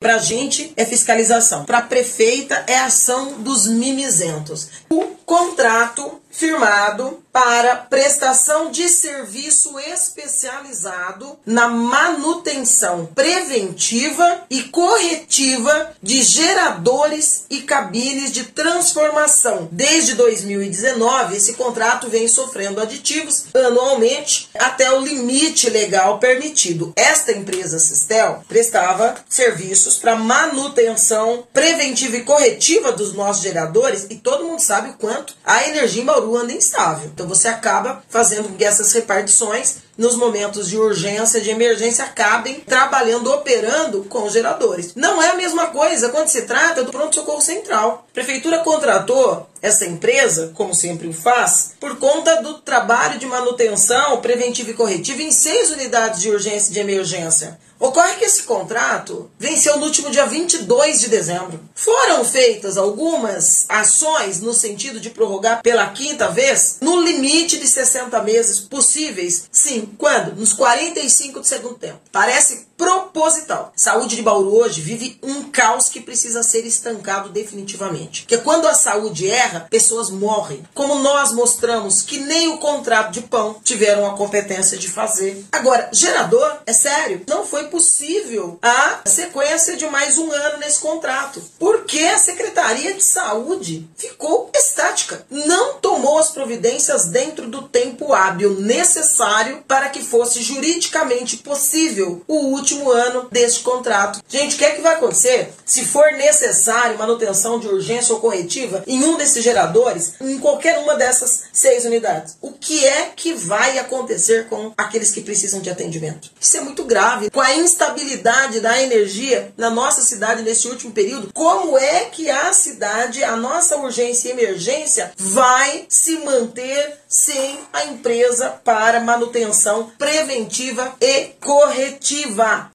Para a gente é fiscalização, para a prefeita é ação dos mimizentos. O contrato firmado para prestação de serviço especializado na manutenção preventiva e corretiva de geradores e cabines de transformação. Desde 2019, esse contrato vem sofrendo aditivos anualmente até o limite legal permitido. Esta empresa Sistel prestava serviços para manutenção preventiva e corretiva dos nossos geradores e todo mundo sabe o quanto a energia em Bauru anda instável. Então você acaba fazendo com que essas repartições, nos momentos de urgência, de emergência, acabem trabalhando, operando com geradores. Não é a mesma coisa quando se trata do pronto-socorro central. A prefeitura contratou essa empresa, como sempre o faz, por conta do trabalho de manutenção preventiva e corretiva em 6 unidades de urgência e de emergência. Ocorre que esse contrato venceu no último dia 22 de dezembro. Foram feitas algumas ações no sentido de prorrogar pela 5ª vez no limite de 60 meses possíveis. Sim, quando? Nos 45 do segundo tempo. Parece proposital. Saúde de Bauru hoje vive um caos que precisa ser estancado definitivamente. Porque quando a saúde erra, pessoas morrem. Como nós mostramos que nem o contrato de pão tiveram a competência de fazer. Agora, gerador, é sério, não foi possível a sequência de mais um ano nesse contrato. Porque a Secretaria de Saúde ficou estática. Não tomou as providências dentro do tempo hábil necessário para que fosse juridicamente possível o último ano deste contrato. Gente, o que é que vai acontecer se for necessário manutenção de urgência ou corretiva em um desses geradores, em qualquer uma dessas 6 unidades? O que é que vai acontecer com aqueles que precisam de atendimento? Isso é muito grave. Com a instabilidade da energia na nossa cidade nesse último período, como é que a cidade, a nossa urgência e emergência vai se manter sem a empresa para manutenção preventiva e corretiva?